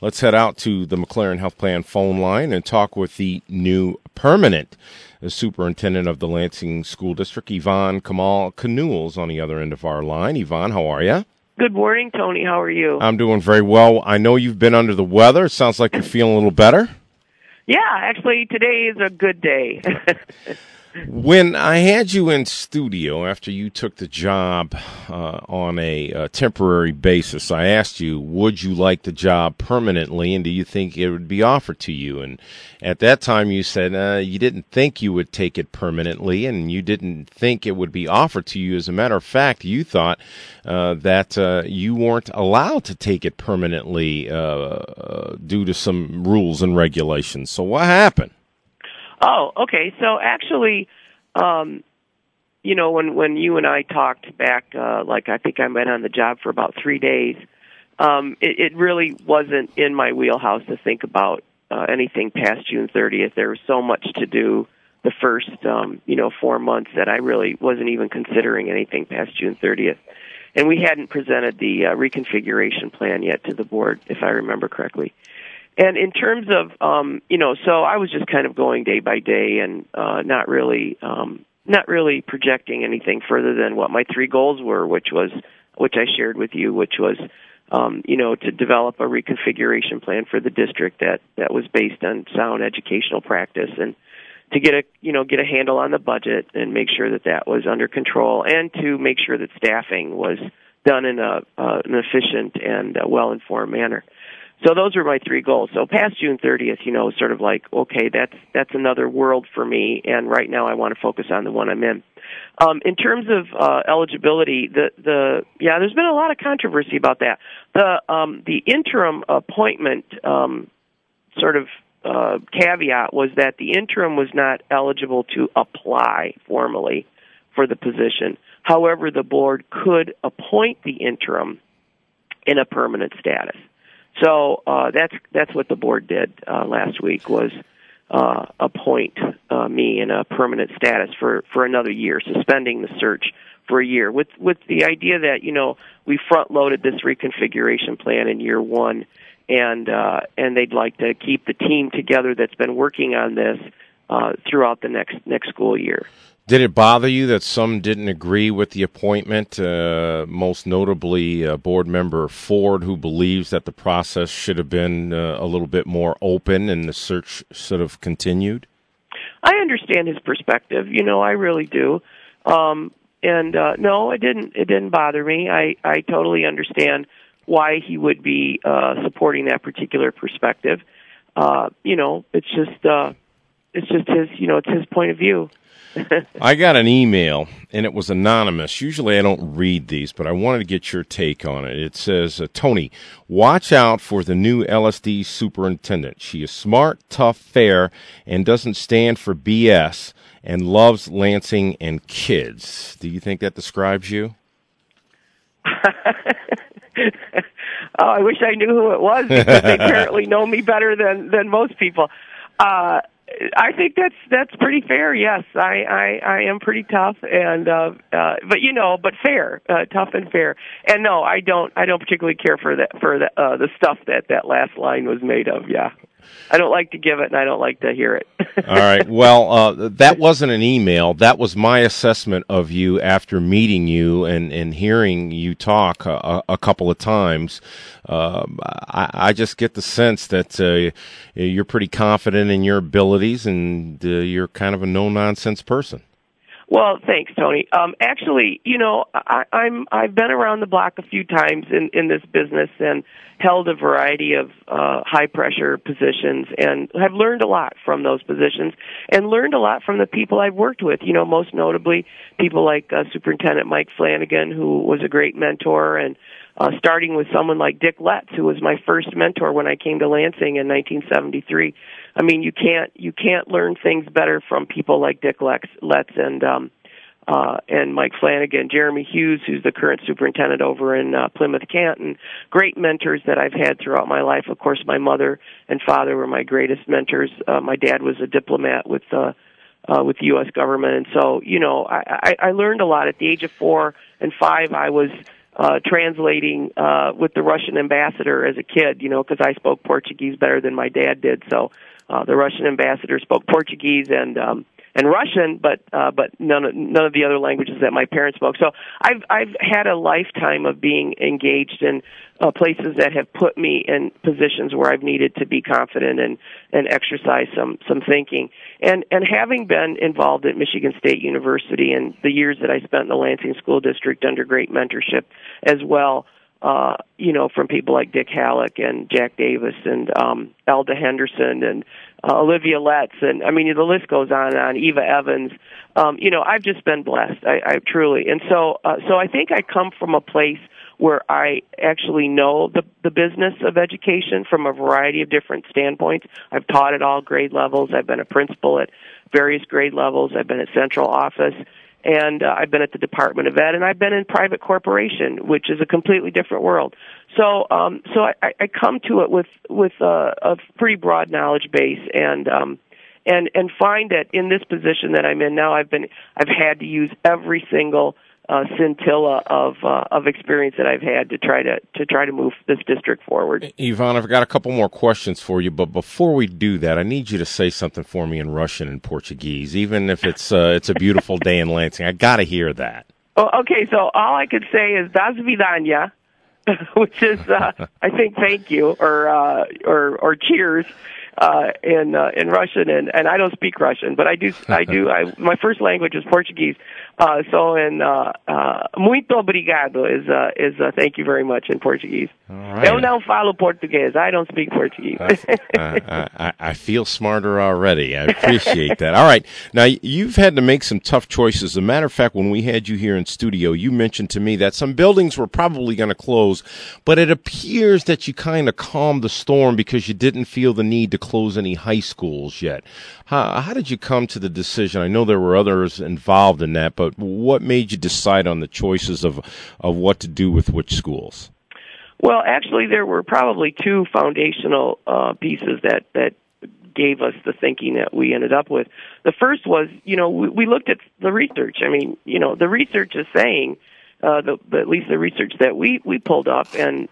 Let's head out to the McLaren Health Plan phone line and talk with the new permanent superintendent of the Lansing School District, Yvonne Kamal Canools, on the other end of our line. Yvonne, how are you? Good morning, Tony. How are you? I'm doing very well. I know you've been under the weather. It sounds like you're feeling a little better. Yeah, actually, today is a good day. When I had you in studio after you took the job on a temporary basis, I asked you, would you like the job permanently, and do you think it would be offered to you? And at that time you said you didn't think you would take it permanently, and you didn't think it would be offered to you. As a matter of fact, you thought that you weren't allowed to take it permanently due to some rules and regulations. So what happened? Oh, okay. So actually, when you and I talked back, I think I went on the job for about 3 days, it really wasn't in my wheelhouse to think about anything past June 30th. There was so much to do the first, 4 months that I really wasn't even considering anything past June 30th. And we hadn't presented the reconfiguration plan yet to the board, if I remember correctly. And in terms of, so I was just kind of going day by day and not really projecting anything further than what my 3 goals were, which I shared with you, which was, to develop a reconfiguration plan for the district that was based on sound educational practice, and to get a handle on the budget and make sure that was under control, and to make sure that staffing was done in an efficient and well-informed manner. So those were my 3 goals. So past June 30th, sort of like, okay, that's another world for me, and right now I want to focus on the one I'm in. In terms of eligibility, there's been a lot of controversy about that. The interim appointment caveat was that the interim was not eligible to apply formally for the position. However, the board could appoint the interim in a permanent status. So that's what the board did last week, was appoint me in a permanent status for another year, suspending the search for a year, with the idea that we front loaded this reconfiguration plan in year 1, and they'd like to keep the team together that's been working on this throughout the next school year. Did it bother you that some didn't agree with the appointment, most notably board member Ford, who believes that the process should have been a little bit more open and the search sort of continued? I understand his perspective. I really do. No, it didn't bother me. I totally understand why he would be supporting that particular perspective. It's just his, it's his point of view. I got an email, and it was anonymous. Usually I don't read these, but I wanted to get your take on it. It says, Tony, watch out for the new LSD superintendent. She is smart, tough, fair, and doesn't stand for BS, and loves Lansing and kids. Do you think that describes you? I wish I knew who it was, because they apparently know me better than most people. I think that's pretty fair. Yes, I am pretty tough, and but fair, tough and fair. And no, I don't particularly care for the stuff that last line was made of. Yeah, I don't like to give it, and I don't like to hear it. All right. Well, that wasn't an email. That was my assessment of you after meeting you and hearing you talk a couple of times. I just get the sense that you're pretty confident in your abilities, and you're kind of a no-nonsense person. Well, thanks, Tony. Actually, I've been around the block a few times in this business and held a variety of high-pressure positions, and have learned a lot from those positions, and learned a lot from the people I've worked with. Most notably, people like Superintendent Mike Flanagan, who was a great mentor, and starting with someone like Dick Letts, who was my first mentor when I came to Lansing in 1973. I mean, you can't learn things better from people like Dick Letts and Mike Flanagan, Jeremy Hughes, who's the current superintendent over in Plymouth Canton. Great mentors that I've had throughout my life. Of course, my mother and father were my greatest mentors. My dad was a diplomat with the U.S. government, and so I learned a lot. At the age of 4 and 5, I was translating with the Russian ambassador as a kid, because I spoke Portuguese better than my dad did. So the Russian ambassador spoke Portuguese and Russian, but none of the other languages that my parents spoke. So I've had a lifetime of being engaged in places that have put me in positions where I've needed to be confident and exercise some thinking. And having been involved at Michigan State University and the years that I spent in the Lansing School District under great mentorship as well, from people like Dick Halleck and Jack Davis and Elda Henderson and Olivia Letts, and I mean the list goes on and on. Eva Evans, I've just been blessed. I truly, and so I think I come from a place where I actually know the business of education from a variety of different standpoints. I've taught at all grade levels. I've been a principal at various grade levels. I've been at central office. And I've been at the Department of Ed, and I've been in private corporation, which is a completely different world. So I come to it with a pretty broad knowledge base, and find that in this position that I'm in now, I've had to use every single scintilla of experience that I've had to try to move this district forward. Yvonne, I've got a couple more questions for you, but before we do that, I need you to say something for me in Russian and Portuguese, even if it's a beautiful day in Lansing. I got to hear that. Oh, okay, so all I could say is "Do svidaniya," which is I think thank you or cheers. In Russian, and I don't speak Russian, but I do. My first language is Portuguese. Muito obrigado is thank you very much in Portuguese. All right. Eu não falo português. I don't speak Portuguese. I feel smarter already. I appreciate that. All right. Now, you've had to make some tough choices. As a matter of fact, when we had you here in studio, you mentioned to me that some buildings were probably going to close, but it appears that you kind of calmed the storm because you didn't feel the need to close any high schools yet. How did you come to the decision? I know there were others involved in that, but what made you decide on the choices of what to do with which schools? Well, actually, there were probably two foundational pieces that gave us the thinking that we ended up with. The first was, we looked at the research. I mean, the research is saying, at least the research that we pulled up, and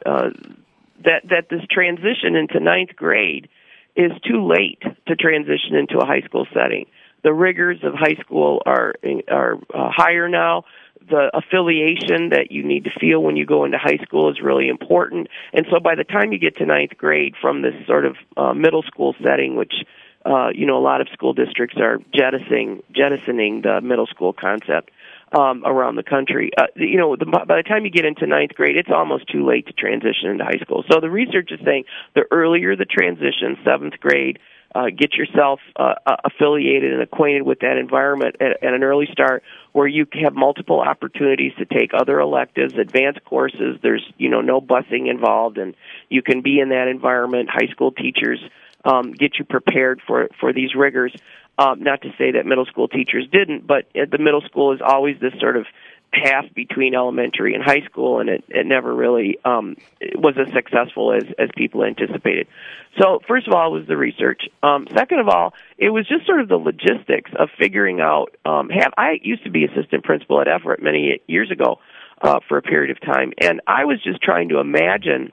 that this transition into ninth grade is too late to transition into a high school setting. The rigors of high school are higher now. The affiliation that you need to feel when you go into high school is really important. And so by the time you get to ninth grade from this sort of middle school setting, which a lot of school districts are jettisoning the middle school concept around the country. By the time you get into ninth grade, it's almost too late to transition into high school. So the research is saying the earlier the transition, seventh grade, get yourself affiliated and acquainted with that environment at an early start, where you have multiple opportunities to take other electives, advanced courses. There's no busing involved, and you can be in that environment. High school teachers get you prepared for these rigors. Not to say that middle school teachers didn't, but the middle school is always this sort of half between elementary and high school, and it never really was as successful as people anticipated. So first of all, it was the research. Second of all, it was just sort of the logistics of figuring out. I used to be assistant principal at Everett many years ago for a period of time, and I was just trying to imagine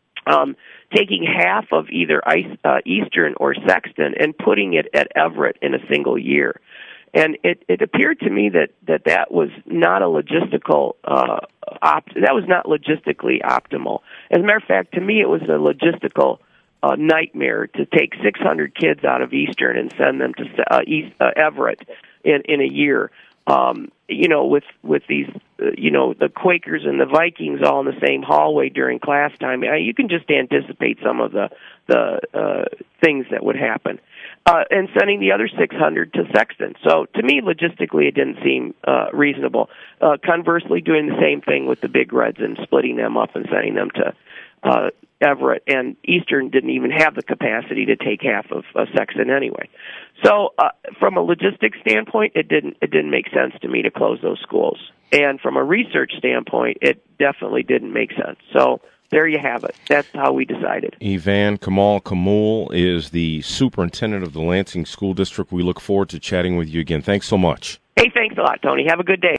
taking half of either Eastern or Sexton and putting it at Everett in a single year. And it appeared to me that was not a logistical that was not logistically optimal. As a matter of fact, to me, it was a logistical nightmare to take 600 kids out of Eastern and send them to Everett in a year. With these, the Quakers and the Vikings all in the same hallway during class time. You can just anticipate some of the things that would happen. And sending the other 600 to Sexton. So to me, logistically, it didn't seem reasonable. Conversely, doing the same thing with the Big Reds and splitting them up and sending them to Everett, and Eastern didn't even have the capacity to take half of Sexton anyway. So from a logistics standpoint, it didn't make sense to me to close those schools. And from a research standpoint, it definitely didn't make sense. So there you have it. That's how we decided. Yvonne Kamal is the superintendent of the Lansing School District. We look forward to chatting with you again. Thanks so much. Hey, thanks a lot, Tony. Have a good day.